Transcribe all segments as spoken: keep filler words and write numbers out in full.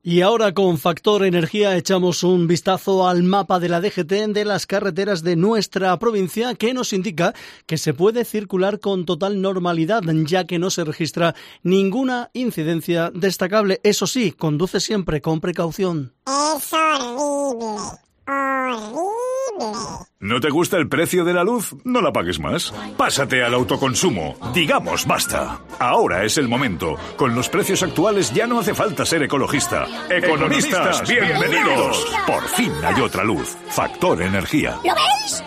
Y ahora con Factor Energía echamos un vistazo al mapa de la D G T de las carreteras de nuestra provincia, que nos indica que se puede circular con total normalidad, ya que no se registra ninguna incidencia destacable. Eso sí, conduce siempre con precaución. Es horrible, horrible. ¿No te gusta el precio de la luz? No la pagues más. Pásate al autoconsumo. Digamos basta. Ahora es el momento. Con los precios actuales ya no hace falta ser ecologista. ¡Economistas, bienvenidos! Por fin hay otra luz. Factor Energía. ¿Lo veis?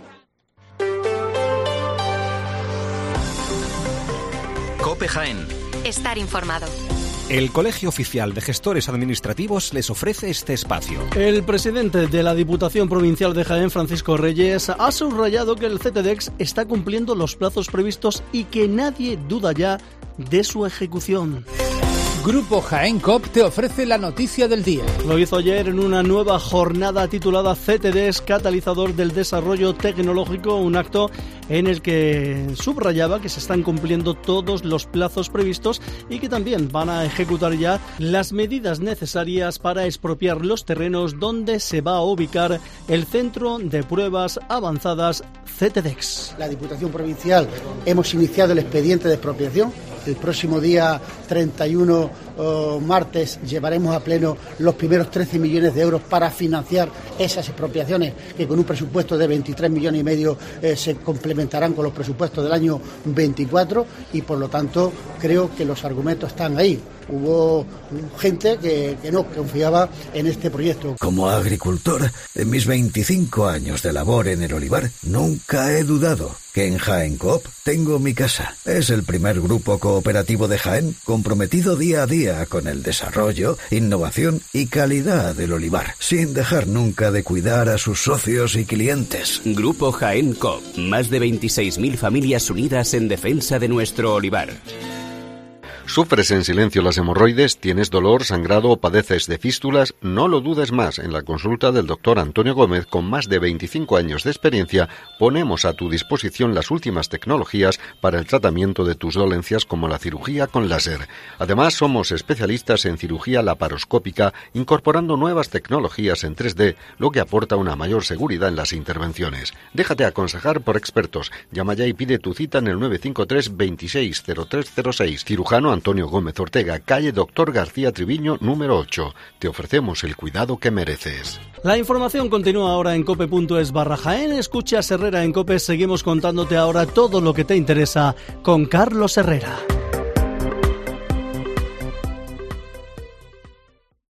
COPE Jaén. Estar informado. El Colegio Oficial de Gestores Administrativos les ofrece este espacio. El presidente de la Diputación Provincial de Jaén, Francisco Reyes, ha subrayado que el C T D E X está cumpliendo los plazos previstos y que nadie duda ya de su ejecución. Grupo Jaén Cop te ofrece la noticia del día. Lo hizo ayer en una nueva jornada titulada C T D E X, Catalizador del Desarrollo Tecnológico, un acto en el que subrayaba que se están cumpliendo todos los plazos previstos y que también van a ejecutar ya las medidas necesarias para expropiar los terrenos donde se va a ubicar el Centro de Pruebas Avanzadas C T D E X. La Diputación Provincial hemos iniciado el expediente de expropiación. El próximo día treinta y uno, oh, martes, llevaremos a pleno los primeros trece millones de euros para financiar esas expropiaciones que con un presupuesto de veintitrés millones y medio eh, se complementarán con los presupuestos del año veinticuatro y por lo tanto creo que los argumentos están ahí. Hubo gente que, que no confiaba en este proyecto. Como agricultor, en mis veinticinco años de labor en el olivar, nunca he dudado que en Jaén Coop tengo mi casa. Es el primer grupo cooperativo de Jaén comprometido día a día con el desarrollo, innovación y calidad del olivar, sin dejar nunca de cuidar a sus socios y clientes. Grupo Jaén Coop, más de veintiséis mil familias unidas en defensa de nuestro olivar. ¿Sufres en silencio las hemorroides? ¿Tienes dolor, sangrado o padeces de fístulas? No lo dudes más. En la consulta del doctor Antonio Gómez, con más de veinticinco años de experiencia, ponemos a tu disposición las últimas tecnologías para el tratamiento de tus dolencias, como la cirugía con láser. Además, somos especialistas en cirugía laparoscópica, incorporando nuevas tecnologías en tres D, lo que aporta una mayor seguridad en las intervenciones. Déjate aconsejar por expertos. Llama ya y pide tu cita en el nueve cinco tres, veintiséis, cero tres cero seis. Cirujano Antonio Gómez Ortega, calle Doctor García Triviño, número ocho. Te ofrecemos el cuidado que mereces. La información continúa ahora en cope punto es barra Jaén. Escucha Herrera en COPE. Seguimos contándote ahora todo lo que te interesa con Carlos Herrera.